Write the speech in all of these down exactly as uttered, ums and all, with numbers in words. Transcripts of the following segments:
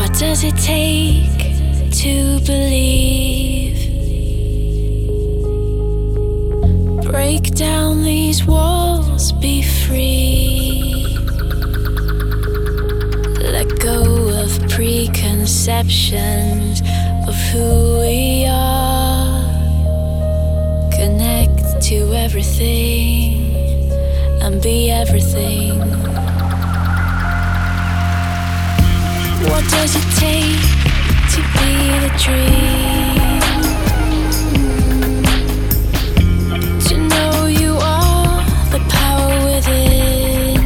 What does it take to believe? Break down these walls, be free. Let go of preconceptions of who we are. Connect to everything and be everything. What does it take to be the dream? To know you are the power within.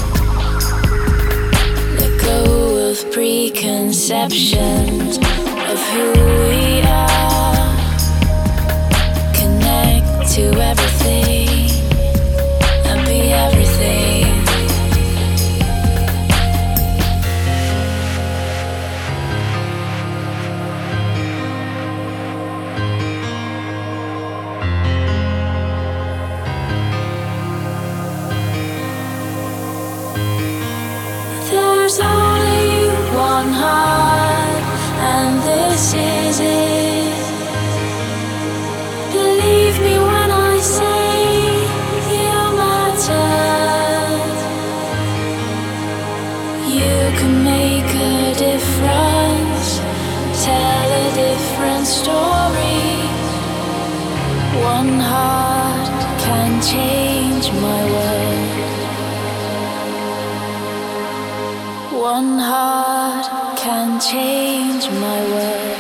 Let go of preconceptions of who we are. Connect to everything and be everything. There's only one heart, and this is it. Believe me when I say you matter. You can make a difference, tell a different story. One heart can change my world. One heart can change my world.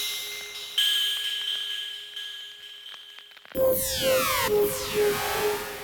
Yes, yes, yes, yes.